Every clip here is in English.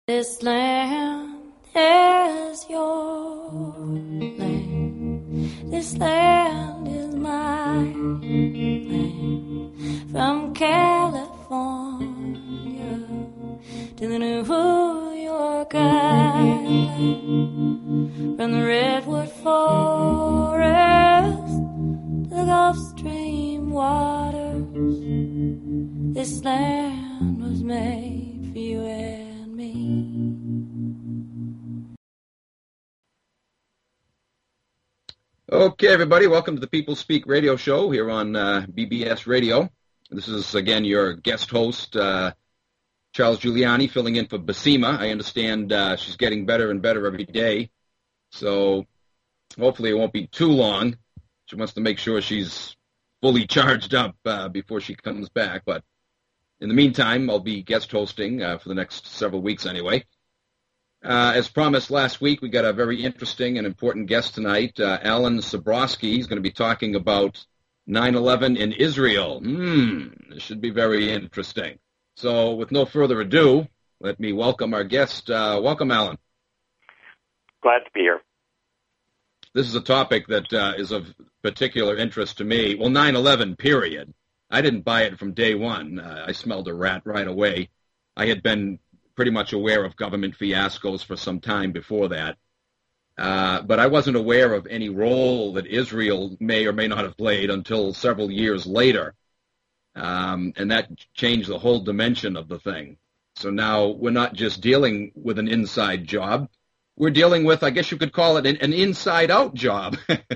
This land is your land. This land is my land. From California to the New York Island. From the Redwood Forest to the Gulf Stream waters. This land was made for you and me. Okay, everybody, welcome to the People Speak radio show here on BBS Radio. This is, again, your guest host, Charles Giuliani, filling in for Basima. I understand she's getting better and better every day, so hopefully it won't be too long. She wants to make sure she's fully charged up before she comes back, but in the meantime, I'll be guest hosting for the next several weeks anyway. As promised last week, we got a very interesting and important guest tonight, Alan Sabrosky. He's going to be talking about 9/11 in Israel. This should be very interesting. So with no further ado, let me welcome our guest. Welcome, Alan. Glad to be here. This is a topic that is of particular interest to me. Well, 9/11, period. I didn't buy it from day one. I smelled a rat right away. I had been pretty much aware of government fiascos for some time before that. But I wasn't aware of any role that Israel may or may not have played until several years later. And that changed the whole dimension of the thing. So now we're not just dealing with an inside job. We're dealing with, I guess you could call it an inside-out job.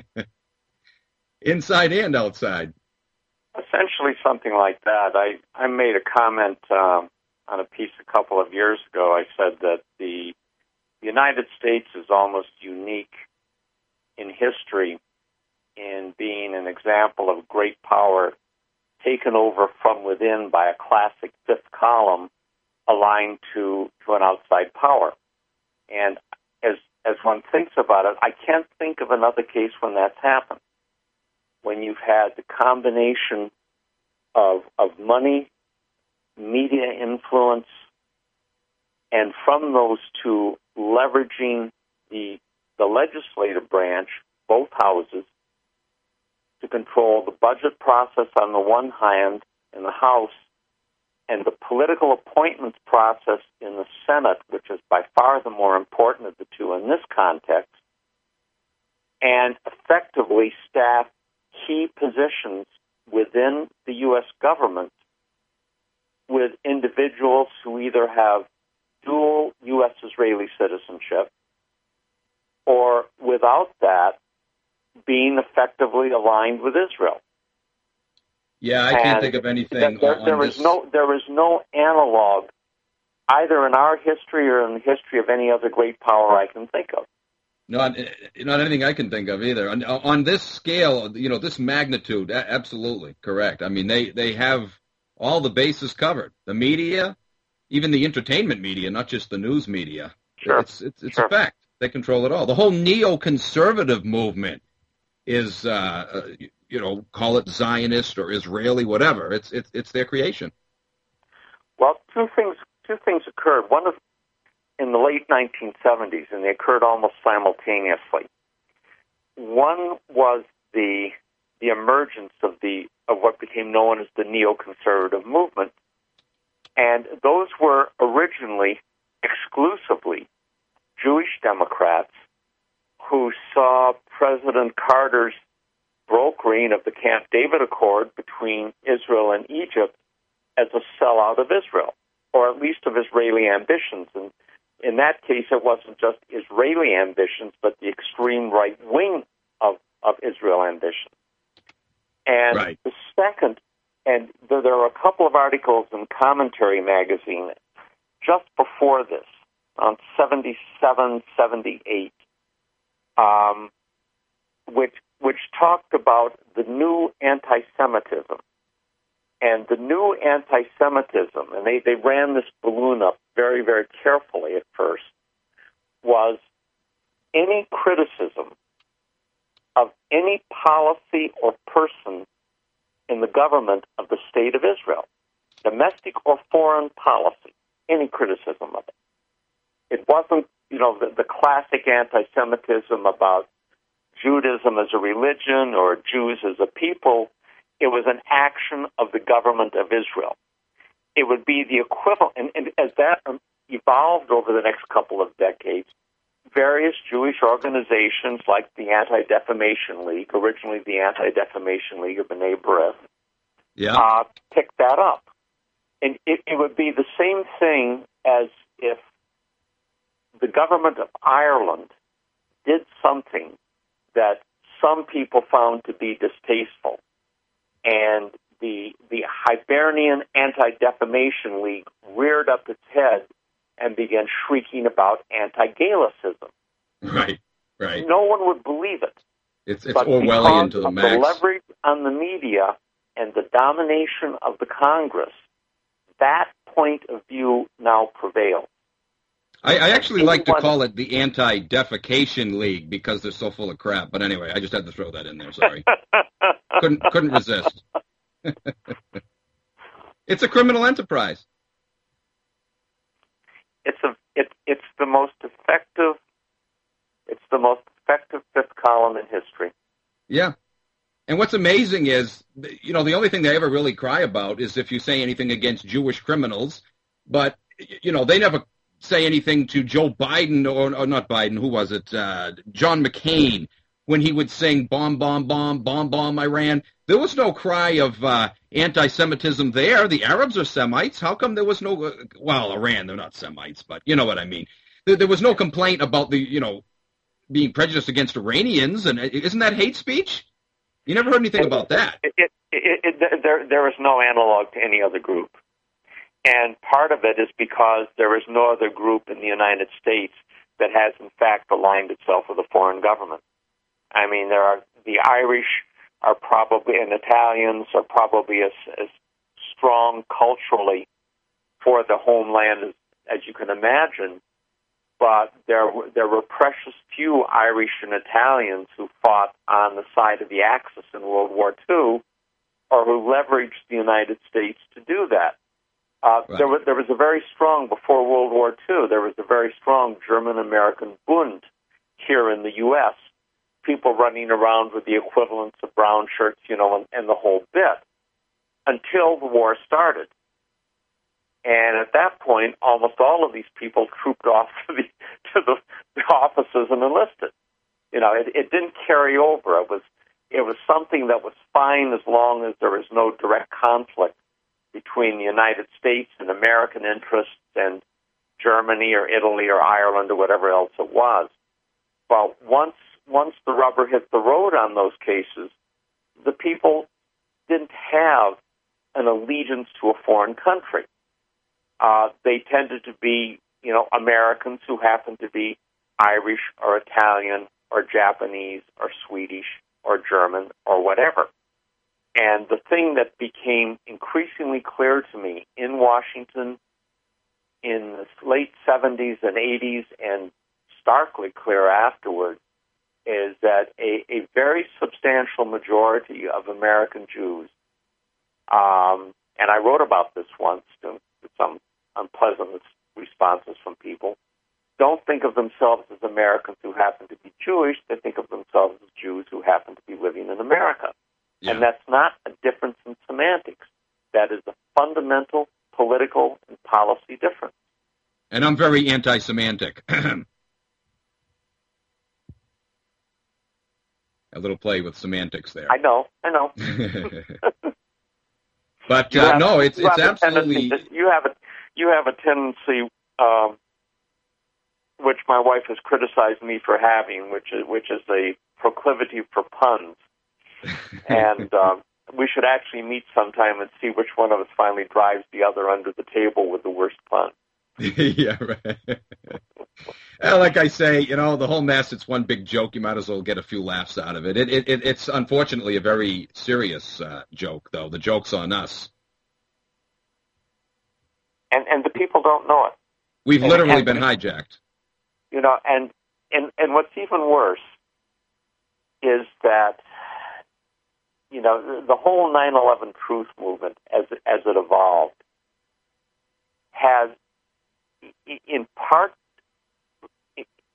Inside and outside. Essentially something like that. I made a comment on a piece a couple of years ago. I said that the United States is almost unique in history in being an example of great power taken over from within by a classic fifth column aligned to an outside power. And as one thinks about it, I can't think of another case when that's happened. When you've had the combination of money, media influence, and from those two, leveraging the legislative branch, both houses, to control the budget process on the one hand in the House and the political appointments process in the Senate, which is by far the more important of the two in this context, and effectively staff key positions within the U.S. government with individuals who either have dual U.S.-Israeli citizenship or, without that, being effectively aligned with Israel. Yeah, I can't think of anything there is no analog either in our history or in the history of any other great power I can think of. Not anything I can think of either. On this scale, this magnitude, absolutely correct. I mean, they have all the bases covered. The media, even the entertainment media, not just the news media. Sure. It's a fact. They control it all. The whole neoconservative movement is, call it Zionist or Israeli, whatever. It's their creation. Well, two things occurred. One of in the late 1970s, and they occurred almost simultaneously. One was the emergence of what became known as the neoconservative movement, and those were originally exclusively Jewish Democrats who saw President Carter's brokering of the Camp David Accord between Israel and Egypt as a sellout of Israel, or at least of Israeli ambitions. And in that case, it wasn't just Israeli ambitions, but the extreme right wing of Israel ambitions. And right. The second, and there are a couple of articles in Commentary magazine just before this, on 77, 78, which talked about the new anti-Semitism. And the new anti-Semitism, and they ran this balloon up very, very carefully at first, was any criticism of any policy or person in the government of the State of Israel, domestic or foreign policy, any criticism of it. It wasn't, the classic anti-Semitism about Judaism as a religion or Jews as a people. It was an action of the government of Israel. It would be the equivalent, and as that evolved over the next couple of decades, various Jewish organizations like the Anti-Defamation League, originally the Anti-Defamation League of B'nai B'rith, picked that up. And it would be the same thing as if the government of Ireland did something that some people found to be distasteful, and the Hibernian Anti-Defamation League reared up its head and began shrieking about anti-Gaelicism. Right. No one would believe it. It's Orwellian to the max. The leverage on the media and the domination of the Congress, that point of view now prevails. I actually like to call it the Anti-Defecation League because they're so full of crap. But anyway, I just had to throw that in there. Sorry. couldn't resist. It's a criminal enterprise. It's the most effective. It's the most effective fifth column in history. Yeah. And what's amazing is, the only thing they ever really cry about is if you say anything against Jewish criminals, but, they never say anything to Joe Biden or not Biden, who was it? John McCain, when he would sing bomb, bomb, bomb, bomb, bomb, Iran. There was no cry of anti-Semitism there. The Arabs are Semites. How come there was no, Iran, they're not Semites, but you know what I mean. There was no complaint about being prejudiced against Iranians, and isn't that hate speech? You never heard anything about that. There is no analog to any other group. And part of it is because there is no other group in the United States that has, in fact, aligned itself with a foreign government. I mean, the Irish are probably, and Italians are probably as strong culturally for the homeland as you can imagine. But there were precious few Irish and Italians who fought on the side of the Axis in World War II, or who leveraged the United States to do that. Right. There was a very strong, before World War II, there was a very strong German-American Bund here in the U.S., people running around with the equivalents of brown shirts, and the whole bit, until the war started. And at that point, almost all of these people trooped off to the offices and enlisted. It didn't carry over. It was something that was fine as long as there was no direct conflict between the United States and American interests and Germany or Italy or Ireland or whatever else it was. But once the rubber hit the road on those cases, the people didn't have an allegiance to a foreign country. They tended to be, Americans who happened to be Irish or Italian or Japanese or Swedish or German or whatever. And the thing that became increasingly clear to me in Washington in the late 70s and 80s and starkly clear afterwards is that a very substantial majority of American Jews, and I wrote about this once to some unpleasant responses from people, don't think of themselves as Americans who happen to be Jewish. They think of themselves as Jews who happen to be living in America. Yeah. And that's not a difference in semantics. That is a fundamental political and policy difference. And I'm very anti-semantic. A little play with semantics there. I know. But no, it's absolutely. You have a tendency, which my wife has criticized me for having, which is a proclivity for puns. And we should actually meet sometime and see which one of us finally drives the other under the table with the worst pun. Yeah, right. Like I say, the whole mess, it's one big joke. You might as well get a few laughs out of it. It's unfortunately a very serious joke, though. The joke's on us. And the people don't know it. We've literally been hijacked. And what's even worse is that, the whole 9/11 truth movement, as it evolved, has in part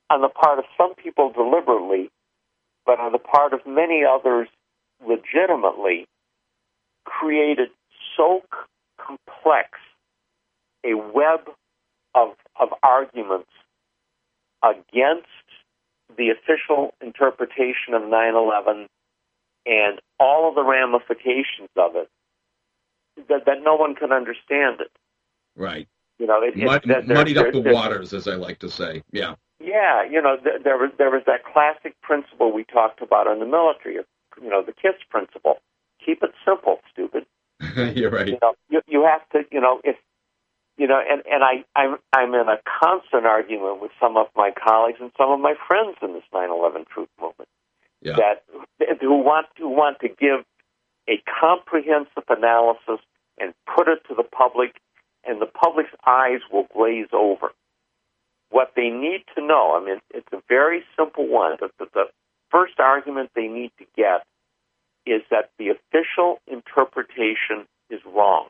on the part of some people deliberately, but on the part of many others legitimately, created so complex a web of arguments against the official interpretation of 9/11 and all of the ramifications of it that no one can understand it. Right. You know, muddied up the waters, as I like to say. Yeah. Yeah, you know, there was that classic principle we talked about in the military, you know, the KISS principle. Keep it simple, stupid. You're right. You know, you have to, you know, if you know, and I'm in a constant argument with some of my colleagues and some of my friends in this 9/11 truth movement. Yeah. That who want to give a comprehensive analysis and put it to the public, and the public's eyes will glaze over. What they need to know, I mean, it's a very simple one. The first argument they need to get is that the official interpretation is wrong.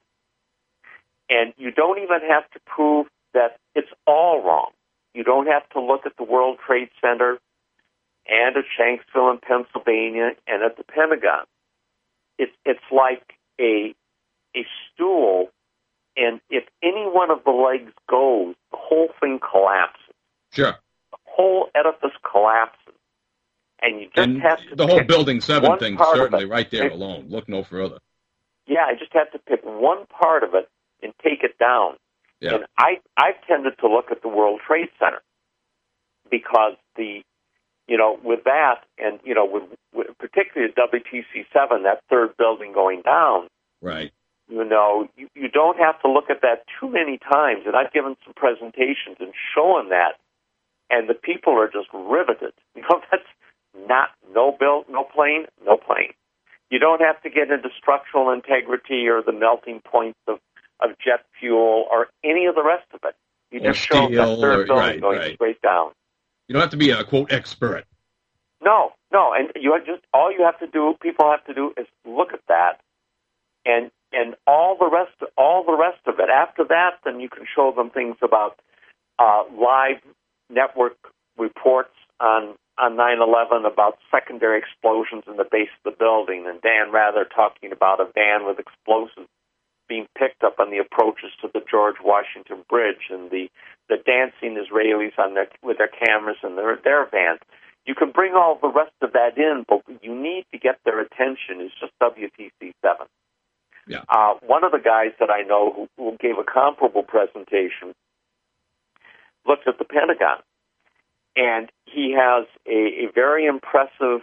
And you don't even have to prove that it's all wrong. You don't have to look at the World Trade Center and at Shanksville in Pennsylvania and at the Pentagon. It's like a stool, and if any one of the legs goes, the whole thing collapses. Sure. The whole edifice collapses. And you just have to the whole Building 7 thing, certainly, it. right there alone. Look no further. Yeah, I just have to pick one part of it and take it down. Yeah. And I've tended to look at the World Trade Center because with that, and, with particularly at WTC-7, that third building going down, right. You don't have to look at that too many times. And I've given some presentations and shown that, and the people are just riveted. That's not no plane. You don't have to get into structural integrity or the melting points of jet fuel or any of the rest of it. You just show that third building going straight down. You don't have to be a, quote, expert. No, and all you have to do, people have to do, is look at that, and all the rest of it. After that, then you can show them things about live network reports on 9/11 about secondary explosions in the base of the building, and Dan Rather talking about a van with explosives being picked up on the approaches to the George Washington Bridge, and the dancing Israelis with their cameras and their vans. You can bring all the rest of that in, but you need to get their attention is just WTC-7. Yeah. One of the guys that I know who gave a comparable presentation looked at the Pentagon, and he has a very impressive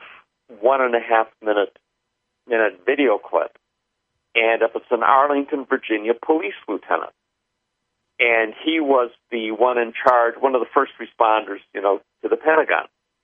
1.5 minute video clip, and it's an Arlington, Virginia police lieutenant, and he was the one in charge, one of the first responders, to the Pentagon.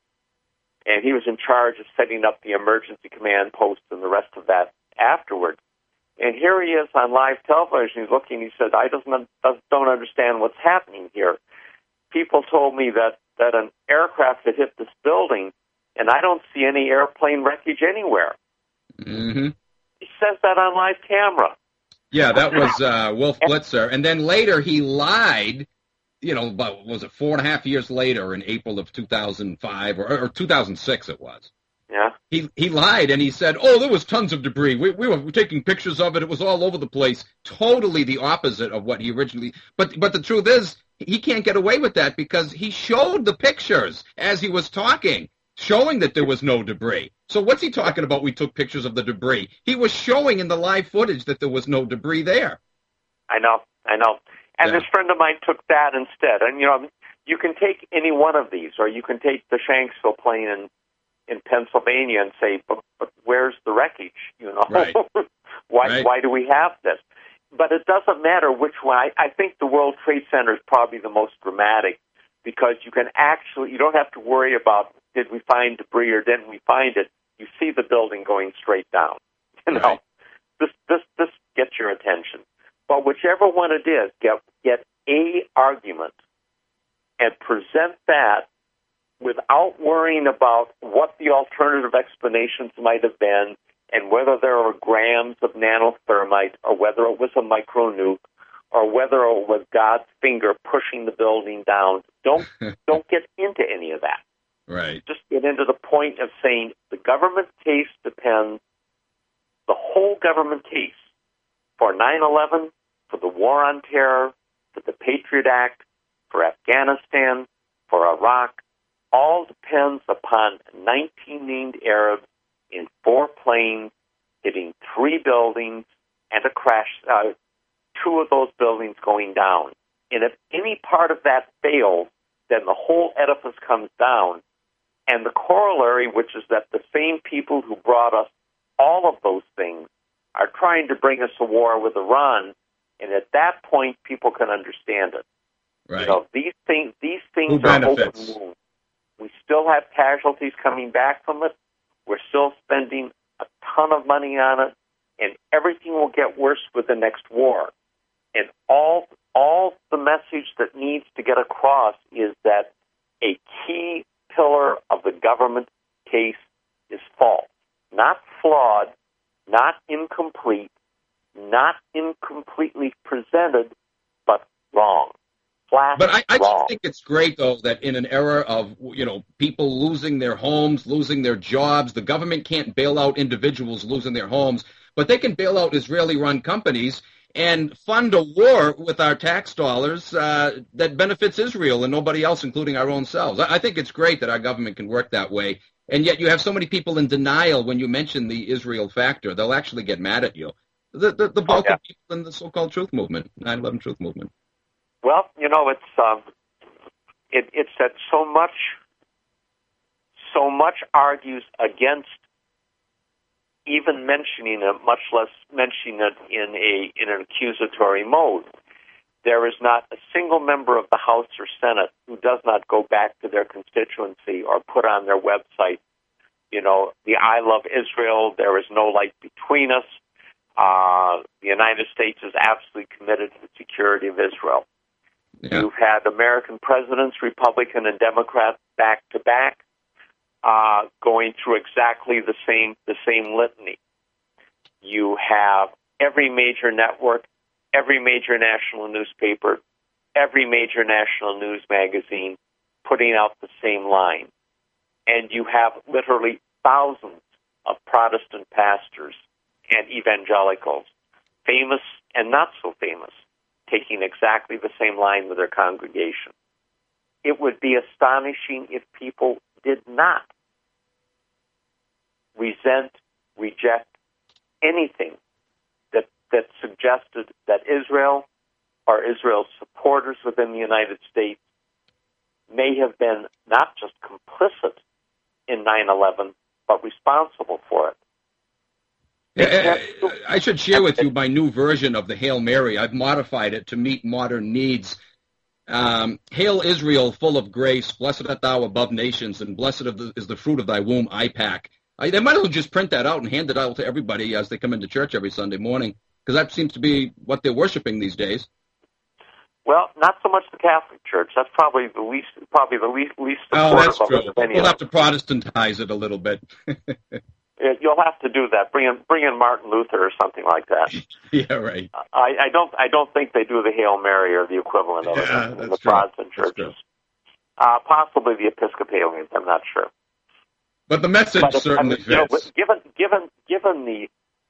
And he was in charge of setting up the emergency command post and the rest of that afterwards. And here he is on live television. He's looking. He said, "I don't understand what's happening here. People told me that an aircraft had hit this building, and I don't see any airplane wreckage anywhere." Mm-hmm. He says that on live camera. Yeah, that was Wolf Blitzer. And then later he lied. About, was it 4.5 years later in April of 2005 or 2006 it was. Yeah. He lied and he said, "Oh, there was tons of debris. We were taking pictures of it. It was all over the place." Totally the opposite of what he originally. But the truth is, he can't get away with that because he showed the pictures as he was talking, showing that there was no debris. So what's he talking about? We took pictures of the debris. He was showing in the live footage that there was no debris there. I know. And this friend of mine took that instead. And, you can take any one of these, or you can take the Shanksville plane in Pennsylvania and say, but where's the wreckage? Right. Why do we have this? But it doesn't matter which one. I think the World Trade Center is probably the most dramatic because you don't have to worry about did we find debris or didn't we find it. You see the building going straight down. Right. This gets your attention. But whichever one it is, get a argument and present that without worrying about what the alternative explanations might have been and whether there are grams of nanothermite or whether it was a micronuke or whether it was God's finger pushing the building down. Don't get into any of that. Right. Just get into the point of saying the government case depends, the whole government case for 9/11, for the War on Terror, for the Patriot Act, for Afghanistan, for Iraq, all depends upon 19 named Arabs in 4 planes hitting 3 buildings and a crash, 2 of those buildings going down. And if any part of that fails, then the whole edifice comes down. And the corollary, which is that the same people who brought us all of those things are trying to bring us a war with Iran, and at that point, people can understand it. Right. You know, these things Who are benefits? open wounds. We still have casualties coming back from it. We're still spending a ton of money on it, and everything will get worse with the next war. And all the message that needs to get across is that a key pillar of the government case is false, not flawed, not incomplete, not incompletely presented, but wrong. But I wrong. just think it's great, though, that in an era of, people losing their homes, losing their jobs, the government can't bail out individuals losing their homes, but they can bail out Israeli-run companies and fund a war with our tax dollars that benefits Israel and nobody else, including our own selves. I think it's great that our government can work that way, and yet you have so many people in denial when you mention the Israel factor. They'll actually get mad at you. The bulk of people in the so-called truth movement, 9/11 truth movement. Well, it's that so much argues against even mentioning it, much less mentioning it in an accusatory mode. There is not a single member of the House or Senate who does not go back to their constituency or put on their website, the I love Israel, there is no light between us. The United States is absolutely committed to the security of Israel. Yeah. You've had American presidents, Republican and Democrat, back to back, going through exactly the same litany. You have every major network, every major national newspaper, every major national news magazine putting out the same line. And you have literally thousands of Protestant pastors and evangelicals, famous and not so famous, taking exactly the same line with their congregation. It would be astonishing if people did not resent, reject anything that suggested that Israel or Israel's supporters within the United States may have been not just complicit in 9/11, but responsible for it. I should share with you my new version of the Hail Mary. I've modified it to meet modern needs. Hail Israel, full of grace, blessed art thou above nations, and blessed is the fruit of thy womb, Aipac. They might as well just print that out and hand it out to everybody as they come into church every Sunday morning, because that seems to be what they're worshiping these days. Well, not so much the Catholic Church. That's probably the least supportive that's true. of any. We'll have to Protestantize it a little bit. You'll have to do that. Bring in Martin Luther or something like that. Yeah, right. I don't think they do the Hail Mary or the equivalent of it in the Protestant churches. Possibly the Episcopalians. I'm not sure. But the message certainly fits. Given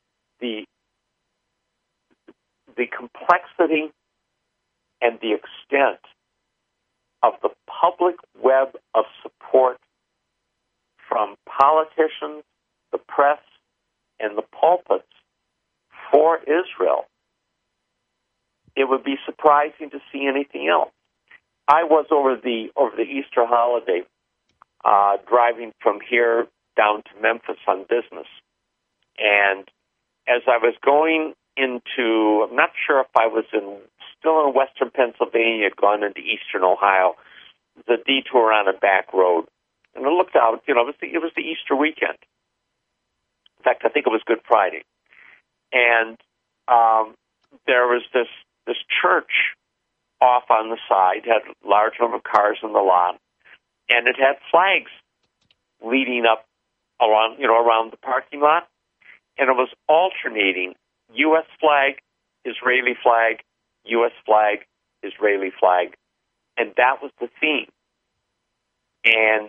the complexity and the extent of the public web of support from politicians, the press, and the pulpits for Israel, it would be surprising to see anything else. I was over the Easter holiday driving from here down to Memphis on business, and as I was going into, I'm not sure if I was still in western Pennsylvania, gone into eastern Ohio, the detour on a back road, and I looked out. It was the Easter weekend. In fact, I think it was Good Friday, and there was this church off on the side, had a large number of cars in the lot, and it had flags leading up around the parking lot, and it was alternating U.S. flag, Israeli flag, U.S. flag, Israeli flag, and that was the theme. And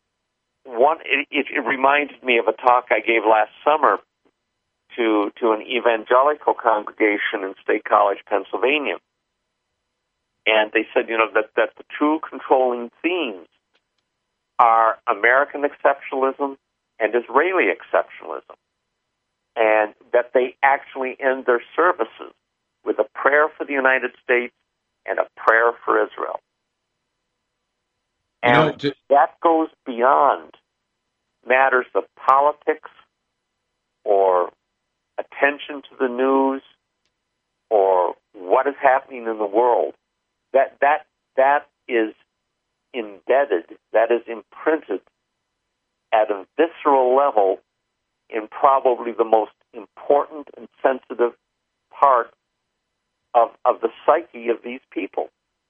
it reminded me of a talk I gave last summer to an evangelical congregation in State College, Pennsylvania. And they said, that the true controlling themes are American exceptionalism and Israeli exceptionalism, and that they actually end their services with a prayer for the United States and a prayer for Israel. And that goes beyond matters of politics or attention to the news or what is happening in the world. That is embedded, that is imprinted at a visceral level in probably the most important and sensitive part of the psyche of these people.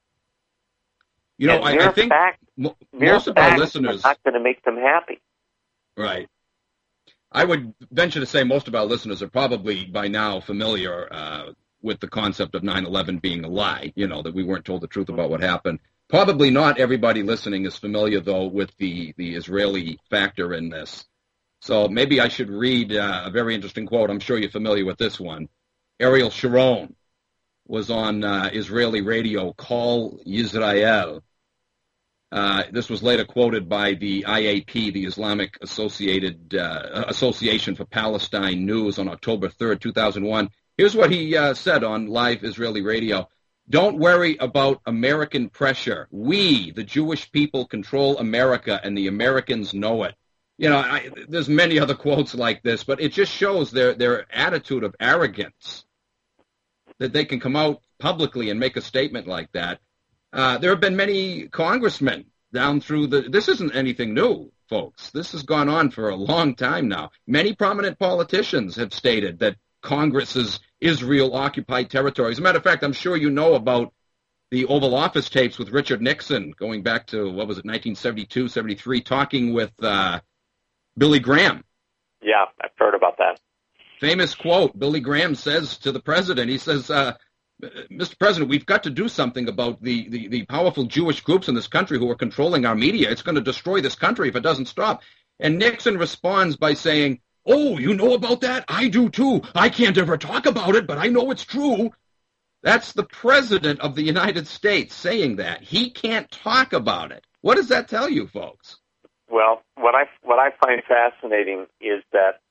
I think most of our listeners are not going to make them happy. Right. I would venture to say most of our listeners are probably by now familiar with the concept of 9/11 being a lie, that we weren't told the truth about what happened. Probably not everybody listening is familiar, though, with the Israeli factor in this. So maybe I should read a very interesting quote. I'm sure you're familiar with this one. Ariel Sharon was on Israeli radio, Kol Yisrael. This was later quoted by the IAP, the Islamic Association for Palestine News, on October 3rd, 2001. Here's what he said on live Israeli radio. Don't worry about American pressure. We, the Jewish people, control America, and the Americans know it. There's many other quotes like this, but it just shows their attitude of arrogance, that they can come out publicly and make a statement like that. There have been many congressmen down through this isn't anything new, folks. This has gone on for a long time now. Many prominent politicians have stated that Congress is Israel-occupied territory. As a matter of fact, I'm sure you know about the Oval Office tapes with Richard Nixon going back to, 1972, 73, talking with Billy Graham. Yeah, I've heard about that. Famous quote, Billy Graham says to the president, he says, Mr. President, we've got to do something about the powerful Jewish groups in this country who are controlling our media. It's going to destroy this country if it doesn't stop. And Nixon responds by saying, oh, you know about that? I do too. I can't ever talk about it, but I know it's true. That's the President of the United States saying that. He can't talk about it. What does that tell you, folks? Well, what I find fascinating is that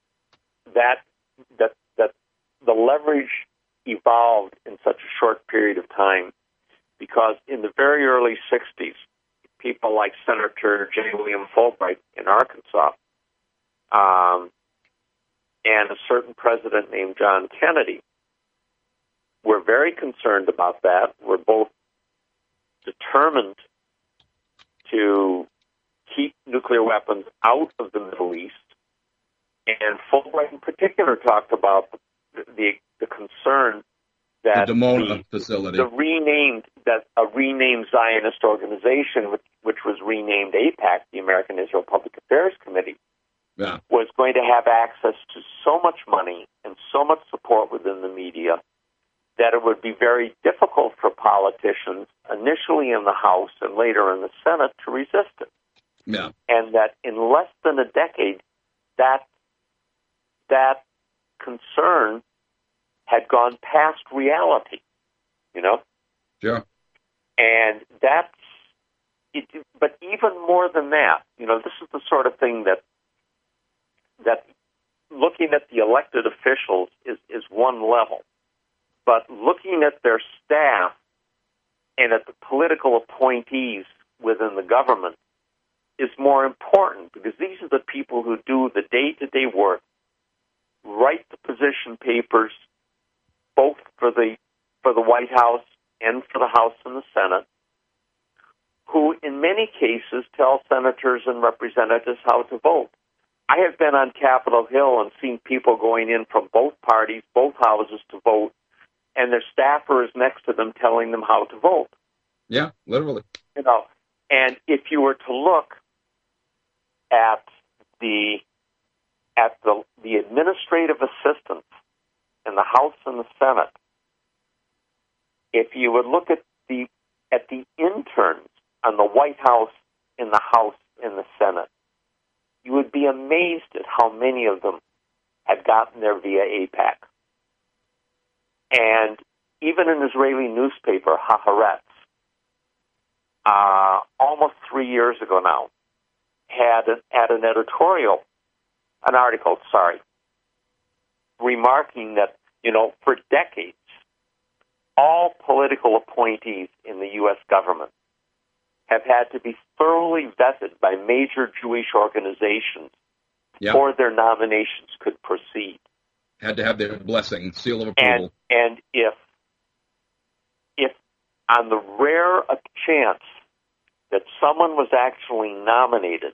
the leverage evolved in such a short period of time, because in the very early 60s, people like Senator J. William Fulbright in Arkansas and a certain president named John Kennedy were very concerned about that, were both determined to keep nuclear weapons out of the Middle East. And Fulbright in particular talked about the concern that the Dimona facility, a renamed Zionist organization, which was renamed AIPAC, the American Israel Public Affairs Committee, was going to have access to so much money and so much support within the media that it would be very difficult for politicians, initially in the House and later in the Senate, to resist it. Yeah. And that in less than a decade, that concern had gone past reality, Sure. And that's it. But even more than that, this is the sort of thing that looking at the elected officials is one level, but looking at their staff and at the political appointees within the government is more important, because these are the people who do the day-to-day work, write the position papers, both for the White House and for the House and the Senate, who in many cases tell senators and representatives how to vote. I have been on Capitol Hill and seen people going in from both parties, both houses, to vote, and their staffer is next to them telling them how to vote. Yeah, literally. And if you were to look at the administrative assistants in the House and the Senate, if you would look at the interns on the White House, in the House, in the Senate, you would be amazed at how many of them had gotten there via AIPAC. And even an Israeli newspaper, Haaretz, almost 3 years ago now, had an article, remarking that, for decades, all political appointees in the U.S. government have had to be thoroughly vetted by major Jewish organizations before their nominations could proceed. Had to have their blessing, seal of approval. And if on the rare chance that someone was actually nominated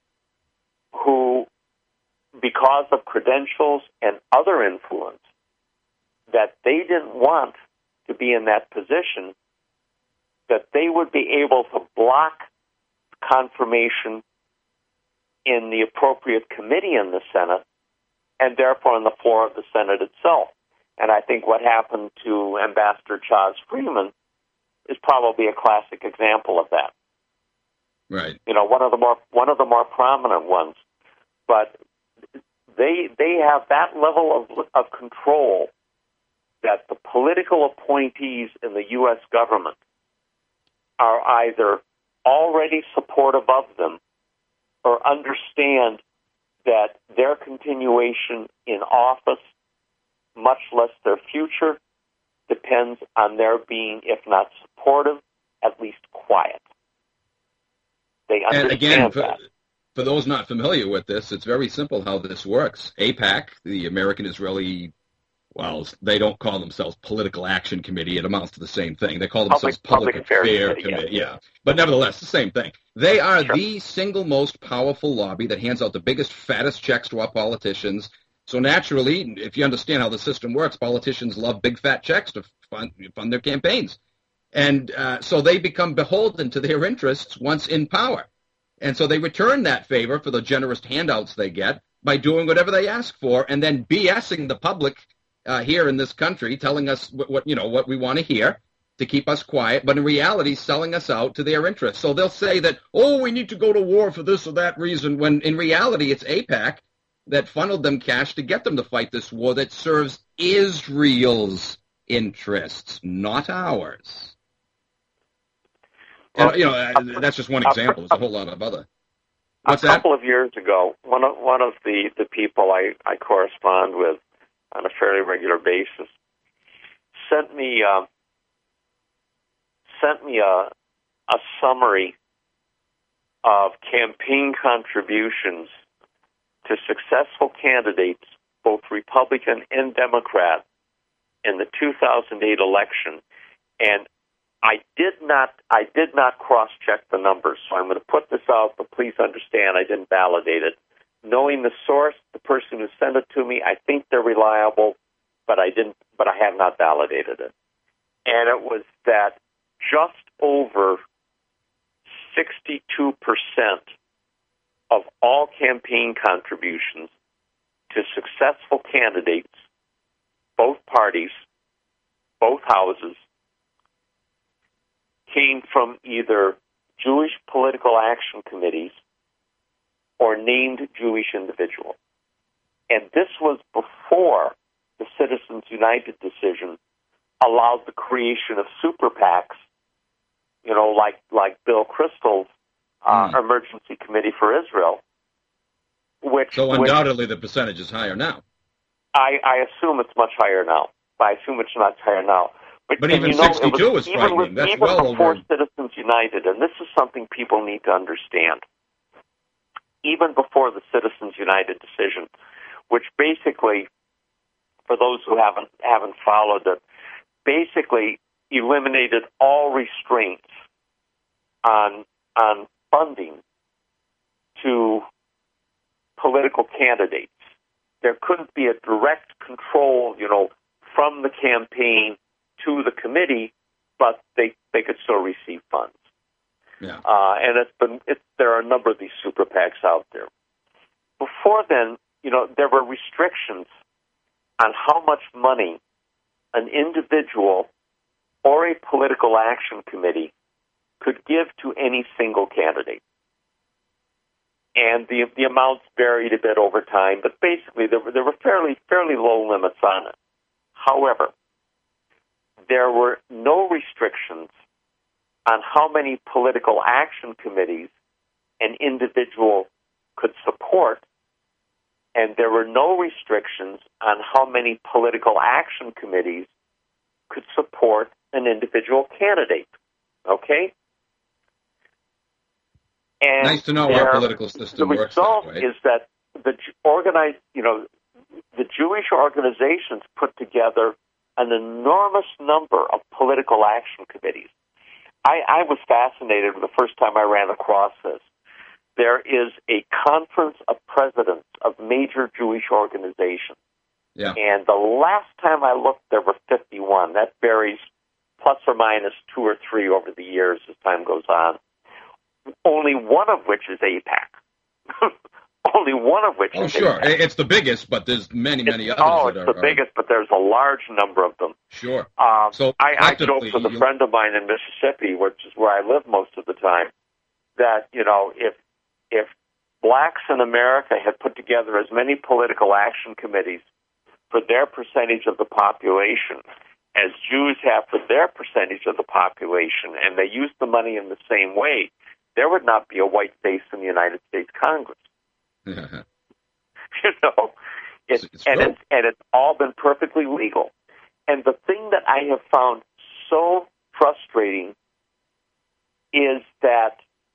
who, because of credentials and other influence, that they didn't want to be in that position, that they would be able to block confirmation in the appropriate committee in the Senate, and therefore on the floor of the Senate itself. And I think what happened to Ambassador Chaz Freeman is probably a classic example of that. Right. One of the more prominent ones. But they have that level of control that the political appointees in the U.S. government are either already supportive of them or understand that their continuation in office, much less their future, depends on their being, if not supportive, at least quiet. They understand and again, that. For those not familiar with this, it's very simple how this works. AIPAC, the American Israeli, they don't call themselves Political Action Committee. It amounts to the same thing. They call themselves Public Affairs Committee. Yeah. But nevertheless, the same thing. They are the single most powerful lobby that hands out the biggest, fattest checks to our politicians. So naturally, if you understand how the system works, politicians love big, fat checks to fund their campaigns. And so they become beholden to their interests once in power. And so they return that favor for the generous handouts they get by doing whatever they ask for and then BSing the public here in this country, telling us what we want to hear to keep us quiet, but in reality selling us out to their interests. So they'll say that, we need to go to war for this or that reason, when in reality it's AIPAC that funneled them cash to get them to fight this war that serves Israel's interests, not ours. And, that's just one example. There's a whole lot of other. What's that? A couple of years ago, one of the people I correspond with on a fairly regular basis sent me a summary of campaign contributions to successful candidates, both Republican and Democrat, in the 2008 election, and I did not cross-check the numbers, so I'm going to put this out, but please understand I didn't validate it. Knowing the source, the person who sent it to me, I think they're reliable, but I have not validated it. And it was that just over 62% of all campaign contributions to successful candidates, both parties, both houses, came from either Jewish political action committees or named Jewish individuals. And this was before the Citizens United decision allowed the creation of super PACs, like Bill Kristol's Emergency Committee for Israel. So undoubtedly the percentage is higher now. I assume it's much higher now. But even 62 is frightening. That's even well before over. Citizens United, and this is something people need to understand. Even before the Citizens United decision, which basically, for those who haven't followed it, basically eliminated all restraints on funding to political candidates. There couldn't be a direct control, from the campaign to the committee, but they could still receive funds. Yeah. And there are a number of these super PACs out there. Before then, there were restrictions on how much money an individual or a political action committee could give to any single candidate. And the amounts varied a bit over time, but basically there were fairly low limits on it. However, there were no restrictions on how many political action committees an individual could support, and there were no restrictions on how many political action committees could support an individual candidate. Okay? And nice to know our political system works that way. The result is that the Jewish organizations put together an enormous number of political action committees. I was fascinated the first time I ran across this. There is a conference of presidents of major Jewish organizations. Yeah. And the last time I looked, there were 51. That varies plus or minus 2 or 3 over the years as time goes on. Only one of which is AIPAC. Only one of which is sure. AIPAC. It's the biggest, but there's many others. It's the biggest, but there's a large number of them. Sure. So I joked with a friend of mine in Mississippi, which is where I live most of the time, that, if blacks in America had put together as many political action committees for their percentage of the population as Jews have for their percentage of the population, and they used the money in the same way, there would not be a white face in the United States Congress. It's all been perfectly legal. And the thing that I have found so frustrating is that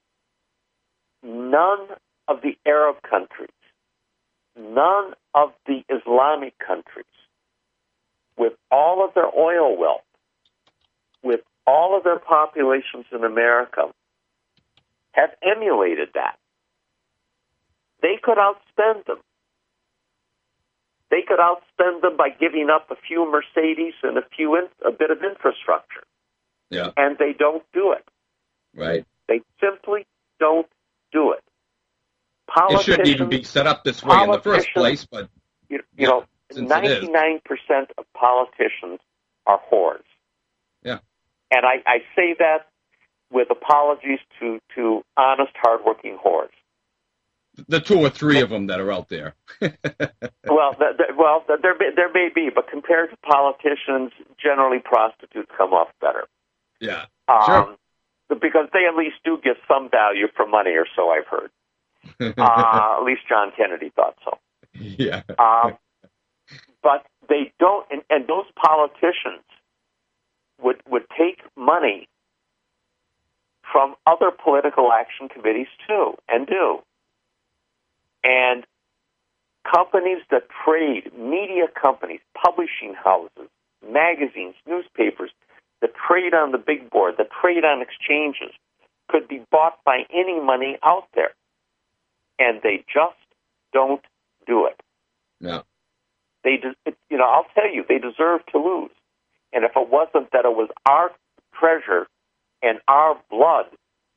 none of the Arab countries, none of the Islamic countries, with all of their oil wealth, with all of their populations in America, have emulated that. They could outspend them. They could outspend them by giving up a few Mercedes and a bit of infrastructure. Yeah. And they don't do it. Right. They simply don't do it. It shouldn't even be set up this way in the first place, but 99% of politicians are whores. Yeah. And I say that with apologies to honest, hardworking whores. The 2 or 3 of them that are out there. Well, there may be, but compared to politicians, generally prostitutes come off better. Yeah, sure. Because they at least do get some value for money, or so I've heard. At least John Kennedy thought so. Yeah. But they don't, and those politicians would take money from other political action committees too, and do. And companies that trade, media companies, publishing houses, magazines, newspapers, that trade on the big board, that trade on exchanges, could be bought by any money out there. And they just don't do it. No. I'll tell you, they deserve to lose. And if it wasn't that it was our treasure and our blood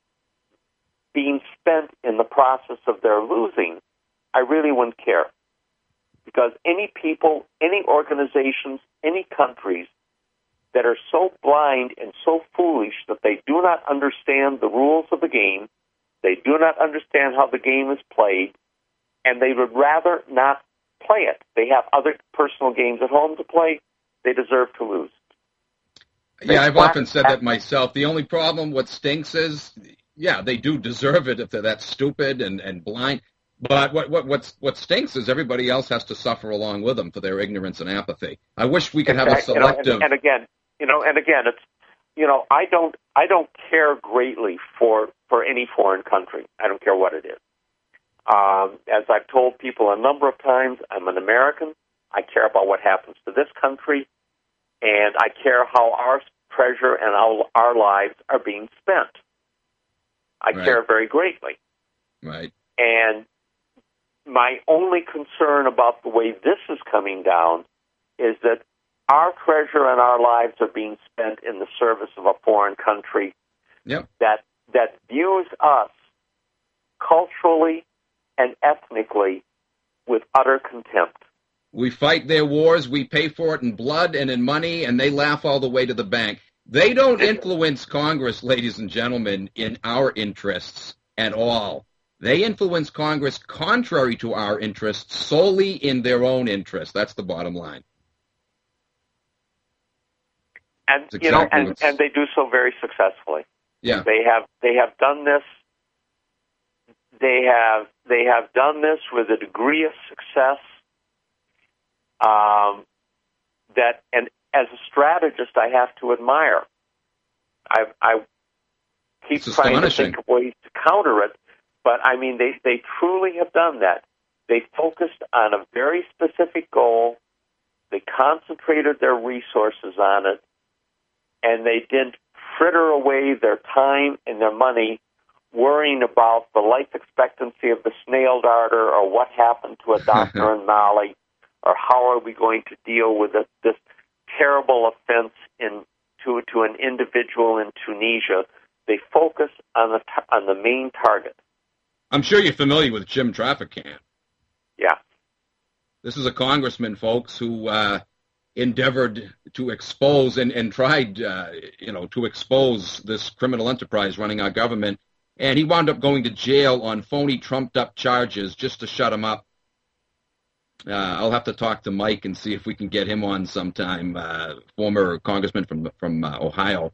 being spent in the process of their losing, I really wouldn't care. Because any people, any organizations, any countries that are so blind and so foolish that they do not understand the rules of the game, they do not understand how the game is played, and they would rather not play it. They have other personal games at home to play. They deserve to lose. Yeah, I've often said that myself. The only problem, what stinks is, yeah, they do deserve it if they're that stupid and blind. But what stinks is everybody else has to suffer along with them for their ignorance and apathy. I wish we could have a selective. And again, it's I don't care greatly for any foreign country. I don't care what it is. As I've told people a number of times, I'm an American. I care about what happens to this country, and I care how our treasure and our lives are being spent. I care very greatly. Right. And my only concern about the way this is coming down is that our treasure and our lives are being spent in the service of a foreign country that views us culturally and ethnically with utter contempt. We fight their wars, we pay for it in blood and in money, and they laugh all the way to the bank. They don't influence Congress, ladies and gentlemen, in our interests at all. They influence Congress contrary to our interests, solely in their own interests. That's the bottom line. And and they do so very successfully. Yeah, they have done this. They have done this with a degree of success that, and as a strategist, I have to admire. I keep trying to think of ways to counter it, but I mean, they truly have done that. They focused on a very specific goal. They concentrated their resources on it, and they didn't fritter away their time and their money worrying about the life expectancy of the snail darter, or what happened to a doctor in Mali, or how are we going to deal with this terrible offense to an individual in Tunisia. They focus on the main target. I'm sure you're familiar with Jim Traficant. Yeah. This is a congressman, folks, who endeavored to expose and tried, to expose this criminal enterprise running our government. And he wound up going to jail on phony, trumped-up charges just to shut him up. I'll have to talk to Mike and see if we can get him on sometime, former congressman from Ohio.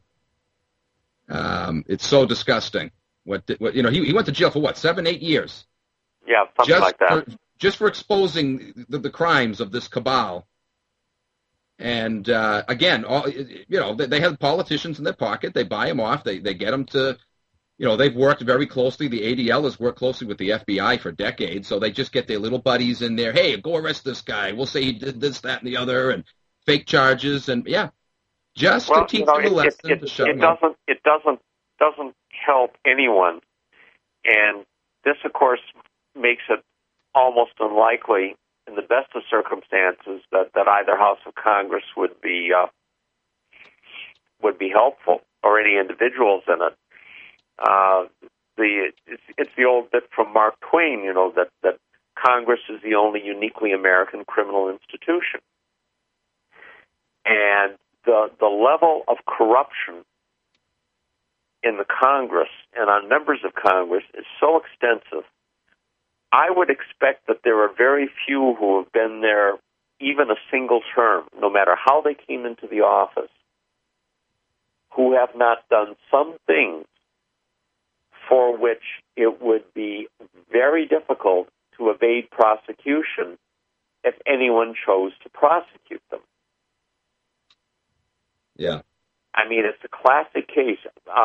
It's so disgusting. He went to jail for what, 7-8 years? Yeah, something like that. Just for exposing the crimes of this cabal. And again, they have politicians in their pocket. They buy them off. They get them to, they've worked very closely. The ADL has worked closely with the FBI for decades. So they just get their little buddies in there. Hey, go arrest this guy. We'll say he did this, that, and the other, and fake charges. And to teach them a lesson to shut them up. It doesn't help anyone. And this, of course, makes it almost unlikely, in the best of circumstances, that either House of Congress would be helpful, or any individuals in it. It's the old bit from Mark Twain, that Congress is the only uniquely American criminal institution, and the level of corruption in the Congress and on members of Congress is so extensive. I would expect that there are very few who have been there even a single term, no matter how they came into the office, who have not done some things for which it would be very difficult to evade prosecution if anyone chose to prosecute them. Yeah. I mean, it's a classic case.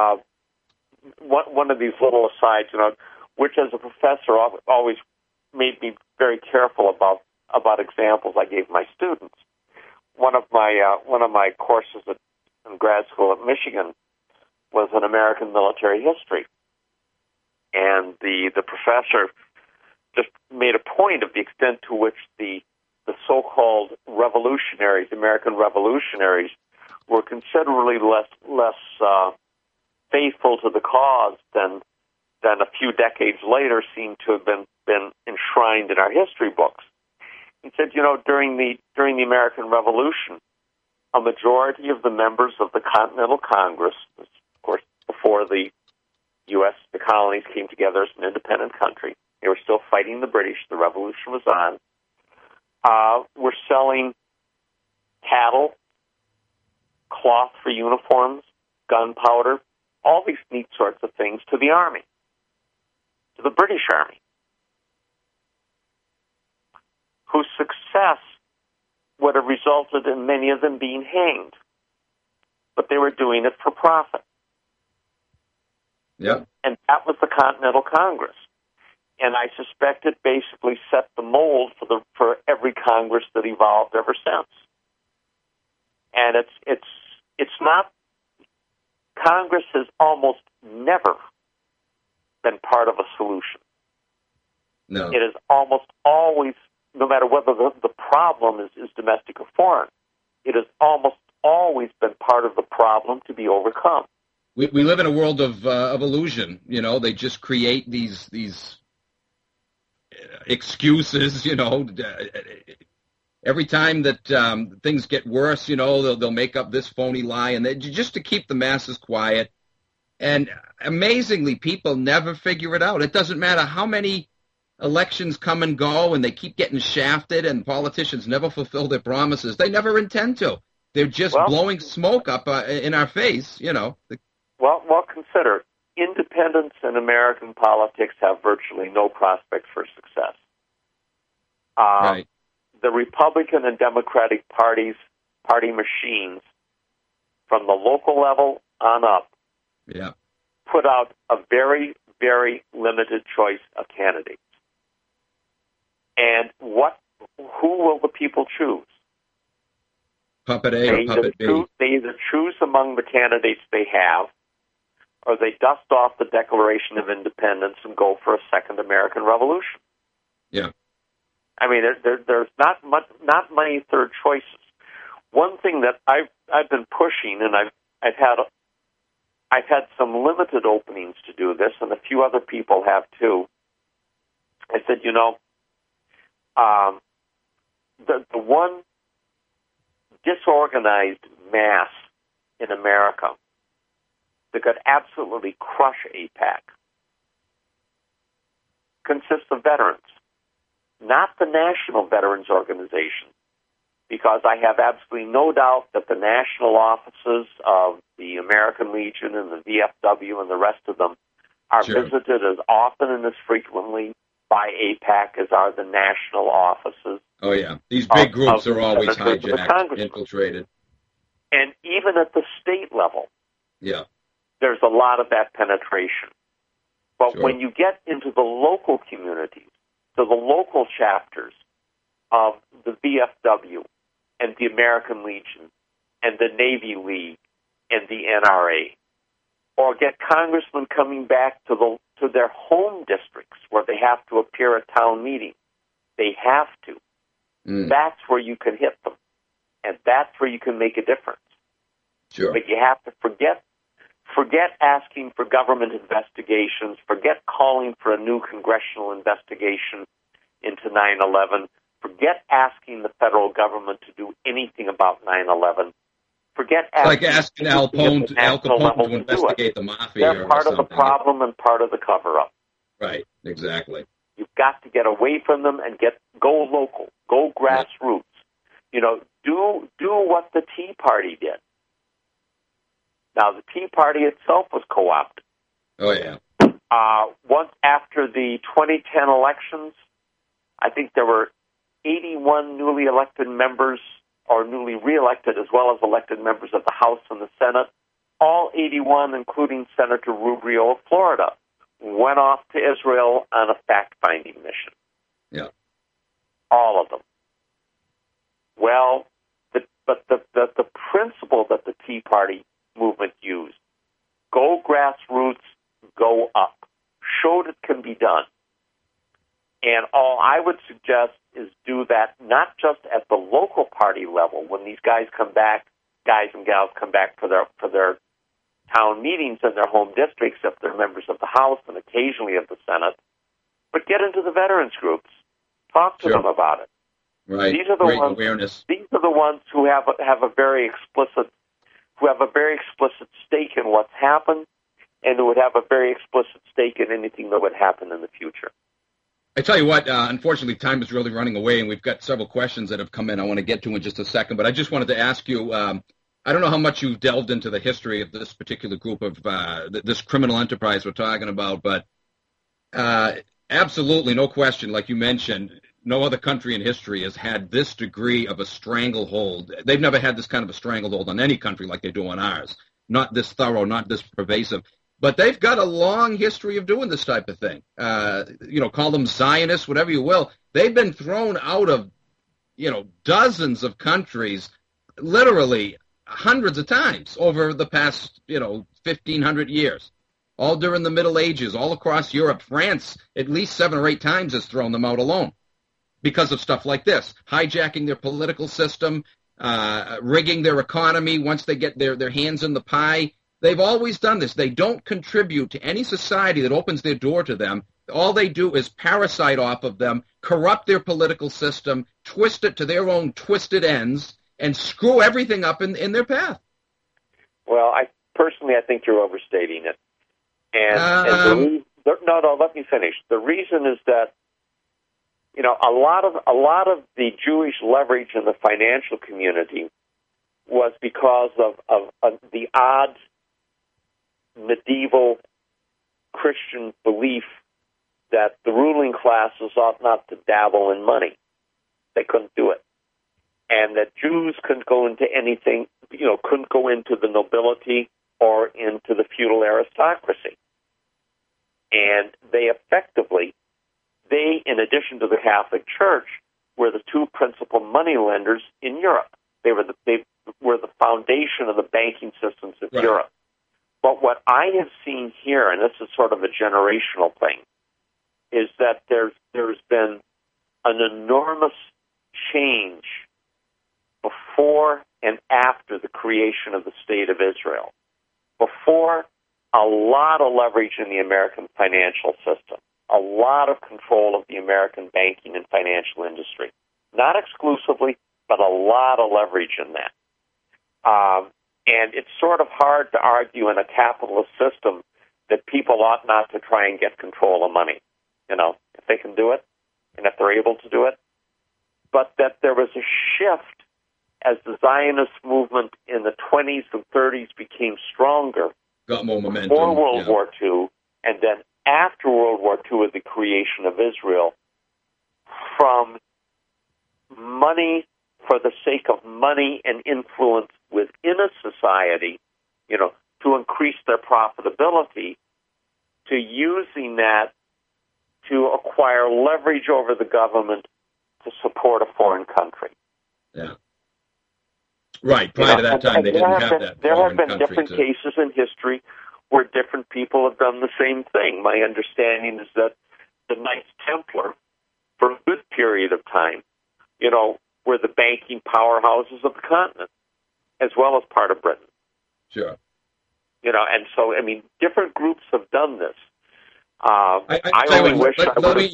One of these little asides, which as a professor always made me very careful about examples I gave my students. One of my courses in grad school at Michigan was an American military history, and the professor just made a point of the extent to which the so-called revolutionaries, American revolutionaries, were considerably less faithful to the cause than a few decades later seem to have been enshrined in our history books. He said, during the American Revolution, a majority of the members of the Continental Congress, of course, before the U.S., the colonies came together as an independent country, they were still fighting the British, the revolution was on, were selling cattle, cloth for uniforms, gunpowder, all these neat sorts of things to the Army, to the British Army, whose success would have resulted in many of them being hanged. But they were doing it for profit. Yeah. And that was the Continental Congress. And I suspect it basically set the mold for every Congress that evolved ever since. And it's not, Congress has almost never been part of a solution. No. It is almost always, no matter whether the problem is domestic or foreign, it has almost always been part of the problem to be overcome. We live in a world of illusion. They just create these excuses. every time that things get worse, they'll make up this phony lie, and just to keep the masses quiet. And amazingly, people never figure it out. It doesn't matter how many elections come and go, and they keep getting shafted, and politicians never fulfill their promises. They never intend to. They're just blowing smoke up in our face, Well, consider, independents in American politics have virtually no prospect for success. Right. The Republican and Democratic party machines, from the local level on up, put out a very, very limited choice of candidates. And who will the people choose? Puppet A or Puppet B? They either choose among the candidates they have, or they dust off the Declaration of Independence and go for a second American Revolution. Yeah. I mean, there's not many third choices. One thing that I've been pushing, and I've had some limited openings to do this, and a few other people have too. I said, the one disorganized mass in America that could absolutely crush AIPAC consists of veterans, not the National Veterans Organization, because I have absolutely no doubt that the national offices of the American Legion and the VFW and the rest of them are visited as often and as frequently by AIPAC as are the national offices. Oh, yeah. These big groups are always hijacked, infiltrated. And even at the state level, there's a lot of that penetration. But when you get into the local communities, to the local chapters of the VFW and the American Legion and the Navy League and the NRA, or get congressmen coming back to their home districts where they have to appear at town meetings, they have to. That's where you can hit them, and that's where you can make a difference. Sure. But you have to forget asking for government investigations, forget calling for a new congressional investigation into 9/11, forget asking the federal government to do anything about 9/11. Forget asking Al Capone to investigate the mafia. They're part of the problem and part of the cover-up. Right, exactly. You've got to get away from them and go local, go grassroots. Do what the Tea Party did. Now, the Tea Party itself was co-opted. Oh, yeah. Once after the 2010 elections, I think there were 81 newly elected members, or newly re-elected, as well as elected members of the House and the Senate. All 81, including Senator Rubio of Florida, went off to Israel on a fact-finding mission. Yeah. All of them. Well, the principle that the Tea Party movement used, go grassroots, go up, showed it can be done. And all I would suggest is do that not just at the local party level when these guys and gals come back for their town meetings in their home districts, if they're members of the House and occasionally of the Senate, but get into the veterans groups, talk to them about it. Right. These are the ones. Awareness. These are the ones who have a very explicit stake in what's happened, and who would have a very explicit stake in anything that would happen in the future. I tell you what, unfortunately, time is really running away, and we've got several questions that have come in I want to get to in just a second. But I just wanted to ask you, I don't know how much you've delved into the history of this particular group of this criminal enterprise we're talking about, but absolutely, no question, like you mentioned, no other country in history has had this degree of a stranglehold. They've never had this kind of a stranglehold on any country like they do on ours. Not this thorough, not this pervasive. But they've got a long history of doing this type of thing. Call them Zionists, whatever you will. They've been thrown out of, dozens of countries, literally hundreds of times over the past, 1,500 years. All during the Middle Ages, all across Europe. France, at least 7 or 8 times, has thrown them out alone because of stuff like this. Hijacking their political system, rigging their economy once they get their hands in the pie. They've always done this. They don't contribute to any society that opens their door to them all they do is parasite off of them, corrupt their political system, twist it to their own twisted ends, and screw everything up in their path. Well, I think you're overstating it. No, let me finish. The reason is that, you know, a lot of the Jewish leverage in the financial community was because of the odd medieval Christian belief that the ruling classes ought not to dabble in money. They couldn't do it. And that Jews couldn't go into anything, you know, couldn't go into the nobility or into the feudal aristocracy. And they effectively, in addition to the Catholic Church, were the two principal money lenders in Europe. They were the foundation of the banking systems of Europe. But what I have seen here, and this is sort of a generational thing, is that there's been an enormous change before and after the creation of the State of Israel. Before, a lot of leverage in the American financial system, a lot of control of the American banking and financial industry. Not exclusively, but a lot of leverage in that. And it's sort of hard to argue in a capitalist system that people ought not to try and get control of money, you know, if they can do it and if they're able to do it. But that there was a shift as the Zionist movement in the 20s and 30s became stronger. Got more momentum. Before World War II, and then after World War II with the creation of Israel, from money for the sake of money and influence within a society, you know, to increase their profitability, to using that to acquire leverage over the government to support a foreign country. Yeah. Right. Prior to that time, they didn't have that. There have been different cases in history where different people have done the same thing. My understanding is that the Knights Templar, for a good period of time, you know, were the banking powerhouses of the continent, as well as part of Britain. Sure. You know, and so, I mean, different groups have done this. I only wish that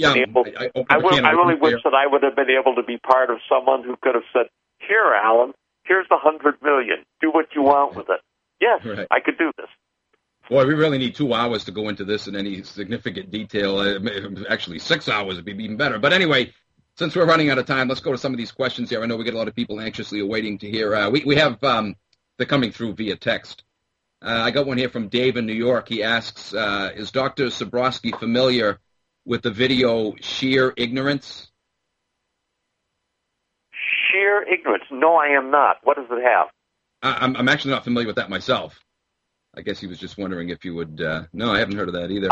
I would have been able to be part of someone who could have said, "Here, Alan, here's $100 million. Do what you want with it." Yes, right. I could do this. Boy, we really need 2 hours to go into this in any significant detail. Actually, 6 hours would be even better. But anyway, since we're running out of time, let's go to some of these questions here. I know we get a lot of people anxiously awaiting to hear. We have they're coming through via text. I got one here from Dave in New York. He asks, is Dr. Zabrowski familiar with the video Sheer Ignorance? Sheer Ignorance? No, I am not. What does it have? I'm actually not familiar with that myself. I guess he was just wondering if you would... no, I haven't heard of that either.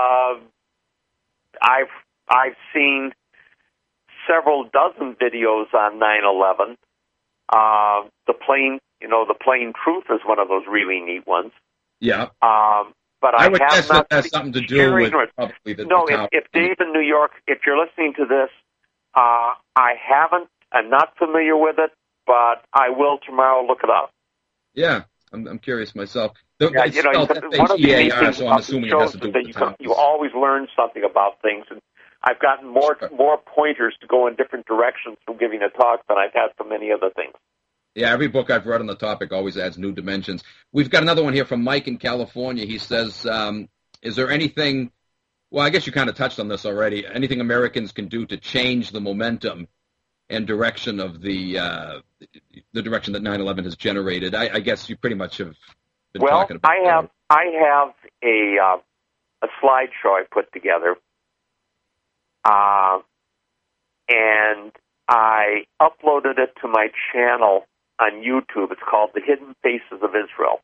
I've seen several dozen videos on 9/11. The plain truth is one of those really neat ones. Yeah. But I would guess that has something to do with probably the... No, if Dave in New York, if you're listening to this, I haven't. I'm not familiar with it, but I will tomorrow look it up. Yeah, I'm curious myself. One of the neat things about the shows is that you always learn something about things, and I've gotten more pointers to go in different directions from giving a talk than I've had from many other things. Yeah, every book I've read on the topic always adds new dimensions. We've got another one here from Mike in California. He says, is there anything, well, I guess you kind of touched on this already, anything Americans can do to change the momentum and direction of the direction that 9/11 has generated? I guess you pretty much have been talking about that. I have a slideshow I put together, and I uploaded it to my channel on YouTube. It's called The Hidden Faces of Israel.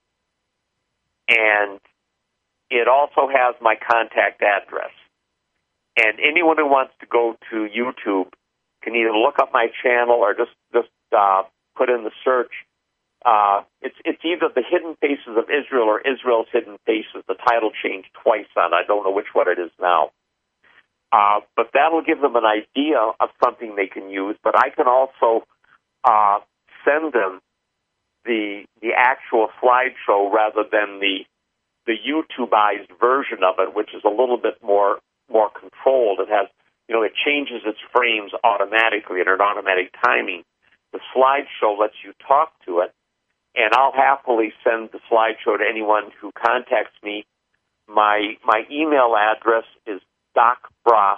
And it also has my contact address. And anyone who wants to go to YouTube can either look up my channel or just put in the search. It's either The Hidden Faces of Israel or Israel's Hidden Faces. The title changed twice on it. I don't know which one it is now. But that'll give them an idea of something they can use. But I can also send them the actual slideshow rather than the YouTubeized version of it, which is a little bit more more controlled. It has, it changes its frames automatically at an automatic timing. The slideshow lets you talk to it, and I'll happily send the slideshow to anyone who contacts me. My email address is docbrosk,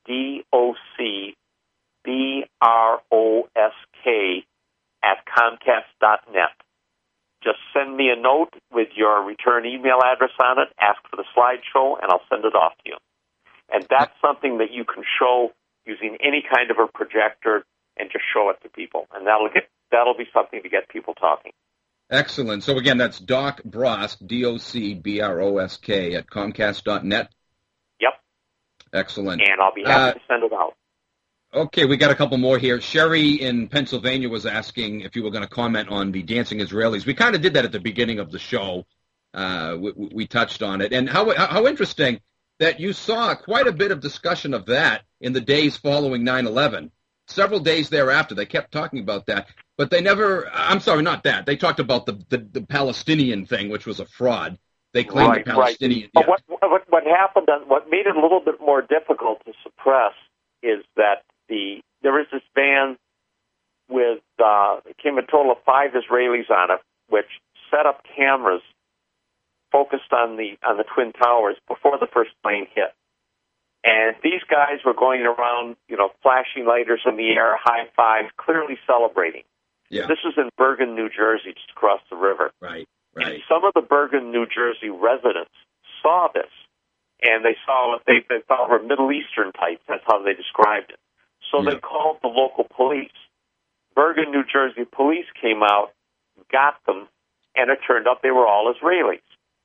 DOCBROSK @Comcast.net. Just send me a note with your return email address on it, ask for the slideshow, and I'll send it off to you. And that's something that you can show using any kind of a projector and just show it to people. And that'll be something to get people talking. Excellent. So again, that's Doc Brosk, DOCBROSK @Comcast.net. Yep. Excellent. And I'll be happy to send it out. Okay, we got a couple more here. Sherry in Pennsylvania was asking if you were going to comment on the dancing Israelis. We kind of did that at the beginning of the show. We touched on it. And how interesting that you saw quite a bit of discussion of that in the days following 9/11. Several days thereafter, they kept talking about that. But they never, I'm sorry, not that. They talked about the Palestinian thing, which was a fraud. They claimed the Palestinian. Right. Yeah. But what happened, what made it a little bit more difficult to suppress is that there is this van with, it came a total of 5 Israelis on it, which set up cameras focused on the Twin Towers before the first plane hit. And these guys were going around, flashing lighters in the air, high fives, clearly celebrating. Yeah. This is in Bergen, New Jersey, just across the river. Right. And some of the Bergen, New Jersey residents saw this, and they saw what they thought were Middle Eastern types. That's how they described it. So they called the local police. Bergen, New Jersey police came out, got them, and it turned out they were all Israelis.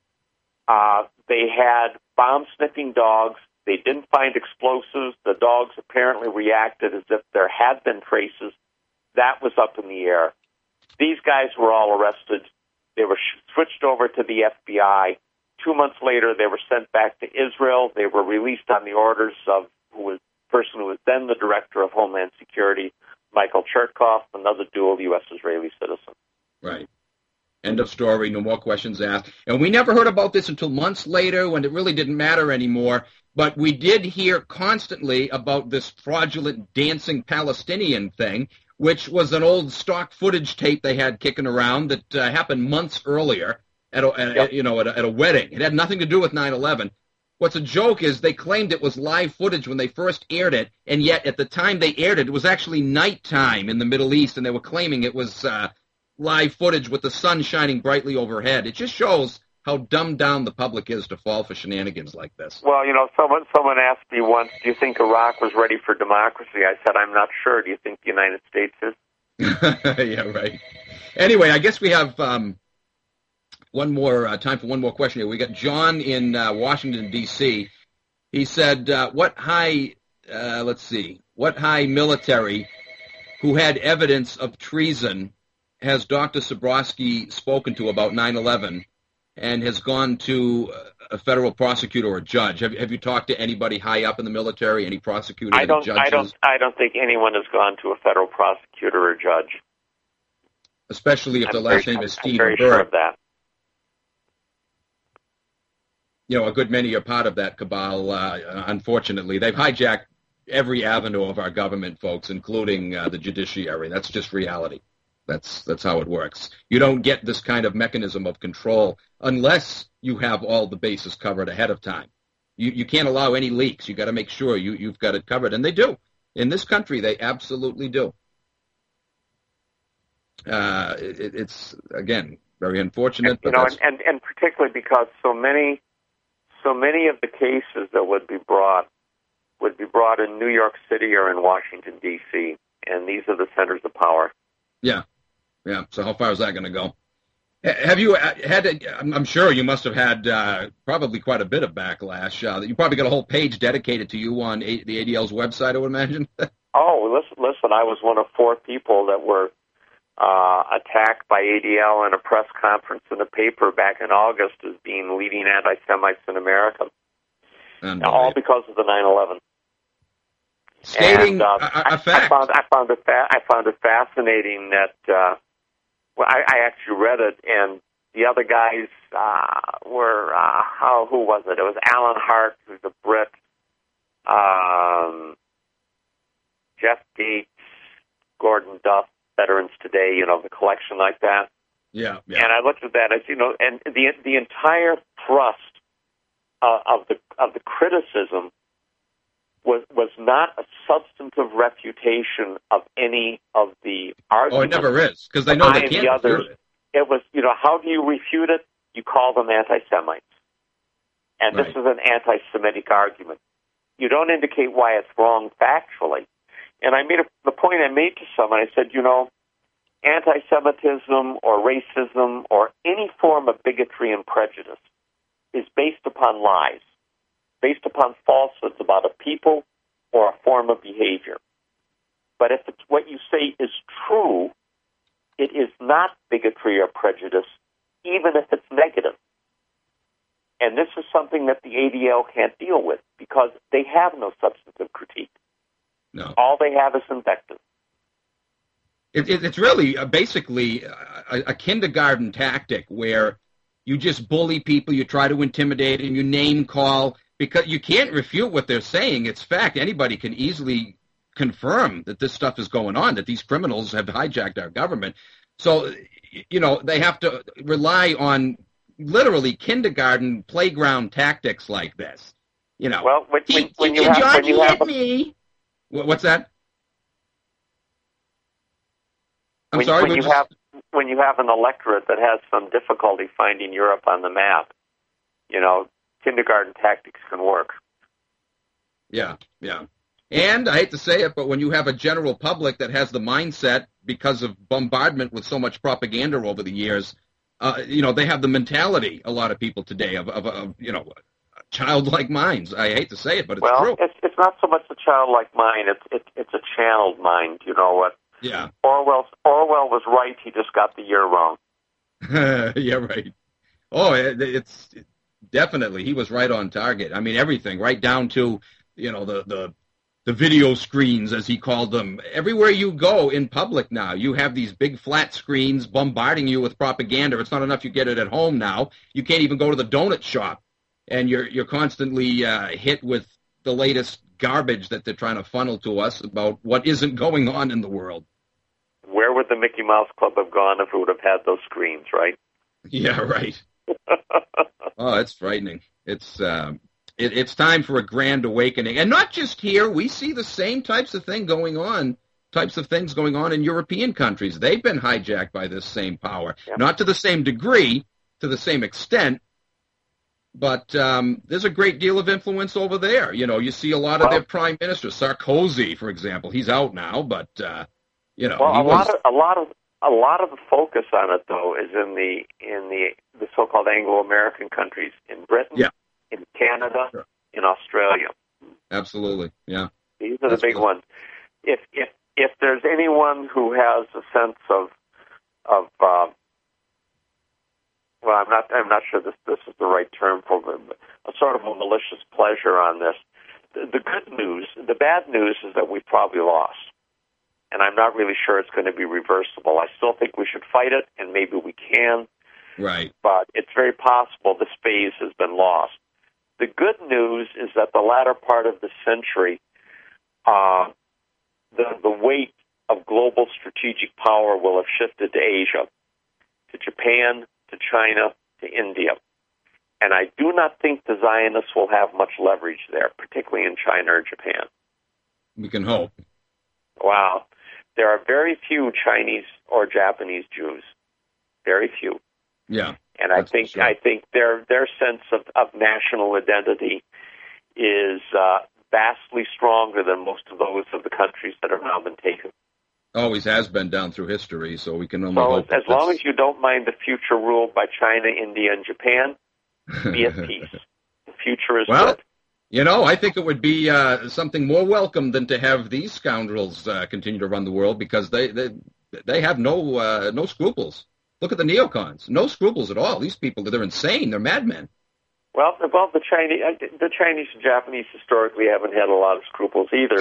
They had bomb-sniffing dogs. They didn't find explosives. The dogs apparently reacted as if there had been traces. That was up in the air. These guys were all arrested. They were switched over to the FBI. 2 months later, they were sent back to Israel. They were released on the orders of the person who was then the director of Homeland Security, Michael Chertoff, another dual U.S.-Israeli citizen. Right. End of story. No more questions asked. And we never heard about this until months later when it really didn't matter anymore. But we did hear constantly about this fraudulent dancing Palestinian thing, which was an old stock footage tape they had kicking around that happened months earlier at a wedding. It had nothing to do with 9/11. What's a joke is they claimed it was live footage when they first aired it, and yet at the time they aired it, it was actually nighttime in the Middle East, and they were claiming it was live footage with the sun shining brightly overhead. It just shows how dumbed down the public is to fall for shenanigans like this. Well, someone asked me once, do you think Iraq was ready for democracy? I said, I'm not sure. Do you think the United States is? Yeah, right. Anyway, I guess we have time for one more question here. We got John in Washington, D.C. He said, what high military who had evidence of treason has Dr. Sabrowski spoken to about 9/11 and has gone to a federal prosecutor or a judge? Have you talked to anybody high up in the military, any prosecutor, any judges? I don't think anyone has gone to a federal prosecutor or judge. Especially if the last name is Stephen Berg. I'm very sure of that. A good many are part of that cabal, unfortunately. They've hijacked every avenue of our government, folks, including the judiciary. That's just reality. That's how it works. You don't get this kind of mechanism of control unless you have all the bases covered ahead of time. You can't allow any leaks. You got to make sure you've got it covered, and they do. In this country, they absolutely do. It's again very unfortunate. And particularly because so many of the cases that would be brought in New York City or in Washington, D.C., and these are the centers of power. Yeah. So how far is that going to go? Have you had? I'm sure you must have had probably quite a bit of backlash. You probably got a whole page dedicated to you on the ADL's website, I would imagine. Oh, listen! I was one of 4 people that were attacked by ADL in a press conference in the paper back in August as being leading anti-Semites in America, all because of the 9/11. Stating a fact. I found it fascinating that. I actually read it, and the other guys were who was it? It was Alan Hart, who's a Brit, Jeff Gates, Gordon Duff, Veterans Today, the collection like that. Yeah. And I looked at that, and the entire thrust of the criticism was not a substantive refutation of any of the arguments. Oh, it never is, because they know they can't refute it. It was, how do you refute it? You call them anti-Semites. And Right. This is an anti-Semitic argument. You don't indicate why it's wrong factually. And the point I made to someone, I said, anti-Semitism or racism or any form of bigotry and prejudice is based upon lies, based upon falsehoods about a people or a form of behavior. But if it's what you say is true, it is not bigotry or prejudice, even if it's negative. And this is something that the ADL can't deal with because they have no substantive critique. No. All they have is invective. It's really basically a kindergarten tactic where you just bully people, you try to intimidate them, you name call, because you can't refute what they're saying. It's fact. Anybody can easily confirm that this stuff is going on, that these criminals have hijacked our government. So, they have to rely on literally kindergarten playground tactics like this. Well, when you have me. What's that? I'm when, sorry. When you have an electorate that has some difficulty finding Europe on the map, kindergarten tactics can work. Yeah. And I hate to say it, but when you have a general public that has the mindset because of bombardment with so much propaganda over the years, they have the mentality, a lot of people today, of childlike minds. I hate to say it, but it's true. Well, it's not so much a childlike mind. It's a channeled mind. You know what? Yeah. Orwell was right. He just got the year wrong. Yeah, right. Oh, it's definitely, he was right on target. I mean, everything, right down to, the video screens, as he called them. Everywhere you go in public now, you have these big flat screens bombarding you with propaganda. It's not enough you get it at home now. You can't even go to the donut shop, and you're constantly hit with the latest garbage that they're trying to funnel to us about what isn't going on in the world. Where would the Mickey Mouse Club have gone if it would have had those screens, right? Yeah, right. Oh, it's frightening. It's time for a grand awakening, and not just here. We see the same types of things going on in European countries. They've been hijacked by this same power, not to the same degree, to the same extent, but there's a great deal of influence over there. You see a lot of their prime ministers. Sarkozy, for example, he's out now, but a lot of the focus on it though is in the so-called Anglo-American countries, in Britain, in Canada, in Australia. Absolutely, yeah. These are the big ones. If there's anyone who has a sense of well, I'm not sure this is the right term for it, but a sort of a malicious pleasure on this. The good news, the bad news is that we've probably lost. And I'm not really sure it's going to be reversible. I still think we should fight it, and maybe we can. Right. But it's very possible this phase has been lost. The good news is that the latter part of the century, the weight of global strategic power will have shifted to Asia, to Japan, to China, to India. And I do not think the Zionists will have much leverage there, particularly in China or Japan. We can hope. Wow. There are very few Chinese or Japanese Jews. Very few. Yeah. And I think their sense of national identity is vastly stronger than most of those of the countries that have now been taken. Always has been down through history, so we can only hope. As long as you don't mind the future ruled by China, India, and Japan, be at peace. The future is good. I think it would be something more welcome than to have these scoundrels continue to run the world, because they have no scruples. Look at the neocons. No scruples at all. These people, they're insane. They're madmen. Well, the Chinese and Japanese historically haven't had a lot of scruples either.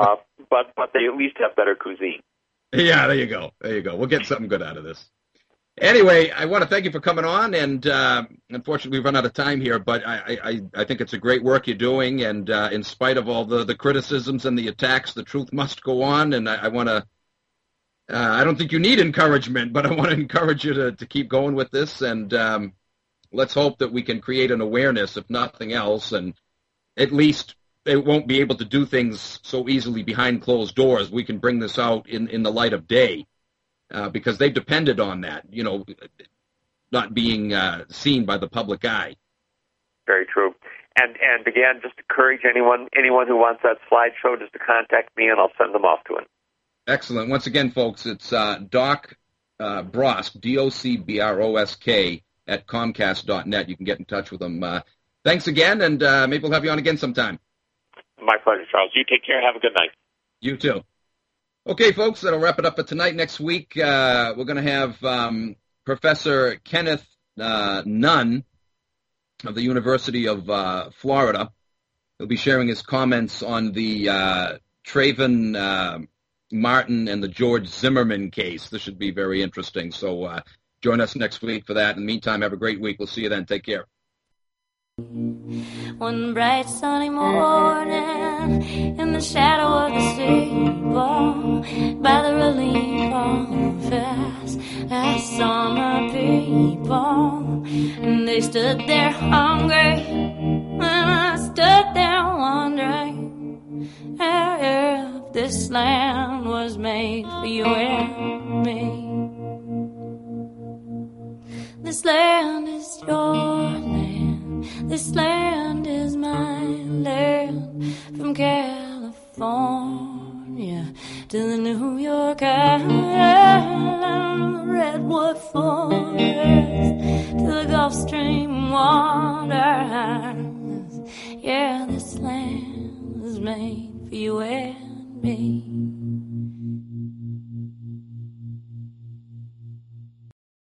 But they at least have better cuisine. Yeah, there you go. We'll get something good out of this. Anyway, I want to thank you for coming on, and unfortunately we've run out of time here, but I think it's a great work you're doing, and in spite of all the criticisms and the attacks, the truth must go on, and I want to, I don't think you need encouragement, but I want to encourage you to keep going with this, and let's hope that we can create an awareness, if nothing else, and at least they won't be able to do things so easily behind closed doors. We can bring this out in the light of day. Because they've depended on that, not being seen by the public eye. Very true. And again, just encourage anyone who wants that slideshow just to contact me, and I'll send them off to him. Excellent. Once again, folks, it's Doc Brosk, DOCBROSK at Comcast.net. You can get in touch with them. Thanks again, and maybe we'll have you on again sometime. My pleasure, Charles. You take care. Have a good night. You too. Okay, folks, that'll wrap it up for tonight. Next week, we're going to have Professor Kenneth Nunn of the University of Florida. He'll be sharing his comments on the Trayvon Martin and the George Zimmerman case. This should be very interesting. So join us next week for that. In the meantime, have a great week. We'll see you then. Take care. One bright sunny morning, in the shadow of the steeple, by the relief office, I saw my people, and they stood there hungry, and I stood there wondering if this land was made for you and me. This land is your land. This land is my land, from California to the New York Island, the Redwood Forest to the Gulf Stream waters. Yeah, this land was made for you and me.